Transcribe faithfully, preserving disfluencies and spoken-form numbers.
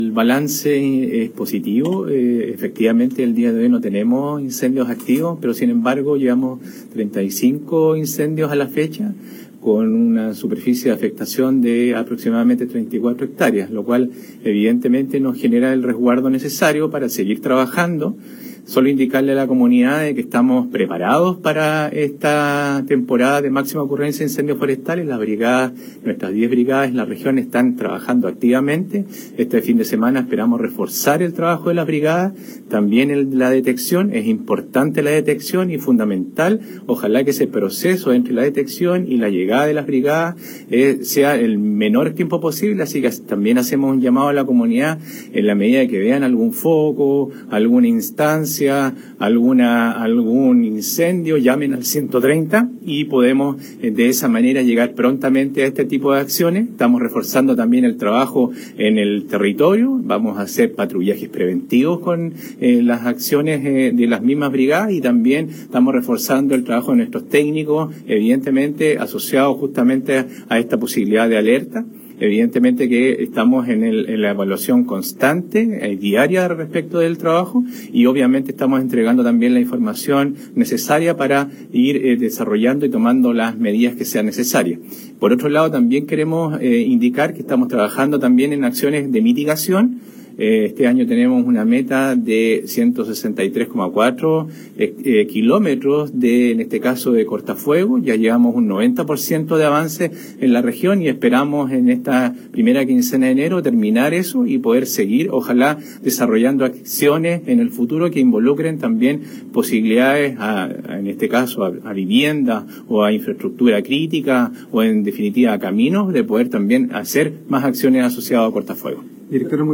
El balance es positivo. Eh, efectivamente, el día de hoy no tenemos incendios activos, pero sin embargo llevamos treinta y cinco incendios a la fecha, con una superficie de afectación de aproximadamente treinta y cuatro hectáreas, lo cual evidentemente nos genera el resguardo necesario para seguir trabajando. Solo indicarle a la comunidad de que estamos preparados para esta temporada de máxima ocurrencia de incendios forestales. Las brigadas, nuestras diez brigadas en la región están trabajando activamente. Este fin de semana esperamos reforzar el trabajo de las brigadas, también el, la detección. Es importante la detección y fundamental. Ojalá que ese proceso entre la detección y la llegada de las brigadas eh, sea el menor tiempo posible, así que también hacemos un llamado a la comunidad en la medida que vean algún foco, alguna instancia, alguna algún incendio, llamen al ciento treinta y podemos eh, de esa manera llegar prontamente a este tipo de acciones. Estamos reforzando también el trabajo en el territorio, vamos a hacer patrullajes preventivos con eh, las acciones eh, de las mismas brigadas, y también estamos reforzando el trabajo de nuestros técnicos, evidentemente asociados justamente a, a esta posibilidad de alerta. Evidentemente que estamos en, el, en la evaluación constante, eh, diaria respecto del trabajo, y obviamente estamos entregando también la información necesaria para ir eh, desarrollando y tomando las medidas que sean necesarias. Por otro lado, también queremos eh, indicar que estamos trabajando también en acciones de mitigación. Este año tenemos una meta de ciento sesenta y tres coma cuatro eh, eh, kilómetros de, en este caso, de cortafuego. Ya llevamos un noventa por ciento de avance en la región y esperamos en esta primera quincena de enero terminar eso y poder seguir, ojalá, desarrollando acciones en el futuro que involucren también posibilidades, a, a, en este caso, a, a vivienda o a infraestructura crítica o, en definitiva, a caminos, de poder también hacer más acciones asociadas a cortafuego. Director,